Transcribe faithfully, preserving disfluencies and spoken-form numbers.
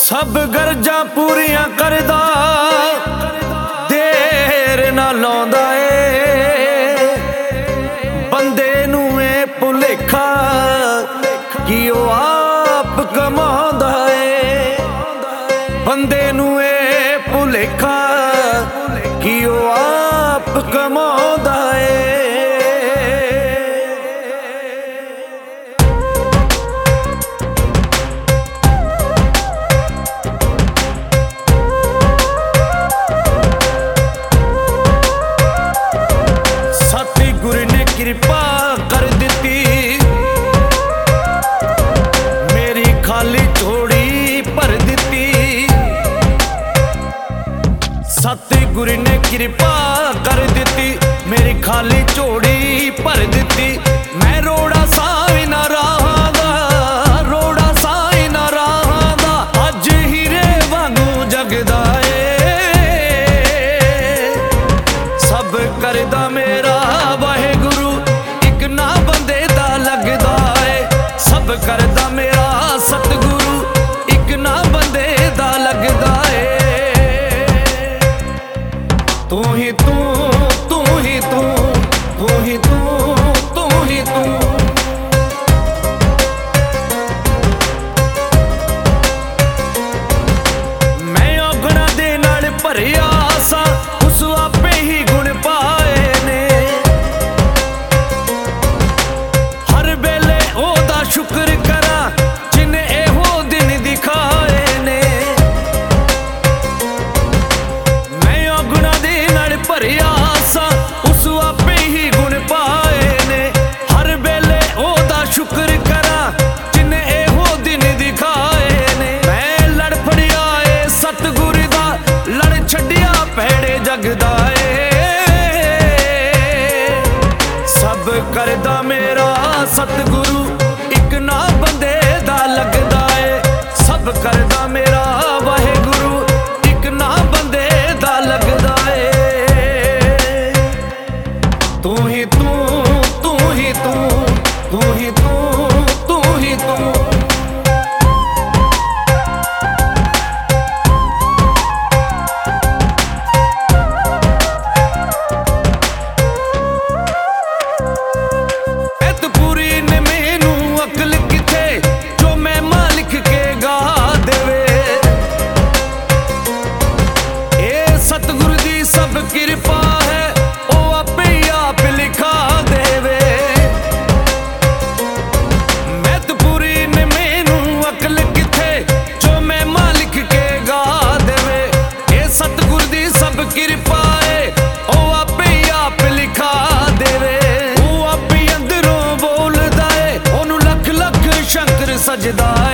सब गरजां पूरियां करदा, देर ना लाउंदा ए बंदे नूं ए भुलेखा कि ओह आप कमाउंदा ए। बंदे नूं ए भुलेखा कि ओह आप कमाउंदा ए। कृपा कर दिती मेरी खाली झोली भर दिती। सतगुरु ने कृपा कर दिती मेरी खाली झोली भर दिती। मैं रोड़ा साई ना रहांगा, रोड़ा साई ना रहांगा, अज हीरे वांगू जगदा ए। सब करदा मेरा वाहेगुरु करदा मेरा सतगुरु इक ना बंदे दा लगदा ए। तू ही तू तू ही तू तू ही तू तू ही तू। मैं औगणा दे नाल भरिया सा उस आपे ही गुण पाए ने। हर वेले ओदा शुक्र शुक्र करा जिन एहो दिन दिखाए ने। मैं लड़ फड़िया ए सतगुरु दा लड़ छड्डिया भैड़े जगदा ए। सब करदा मेरा सतगुरु इक ना बंदे दा लगदा ए। सब करदा मेरा वाहेगुरु इक ना बंदे दा लगदा ए। तू ही तू तू ही तू तू ही तू तू ही तू। एत पूरी ने मैनू अकल किथे जो मैं मालिक के गा देवे। ए सतगुरु दी सब कृपा है ओ आपे आप लिखा देवे। सतगुरु दी सब कृपा है ओ आपे आप लिखा देवे। ओ आपे अंदरों बोलदा है ओनू लख लख शंकर सजदा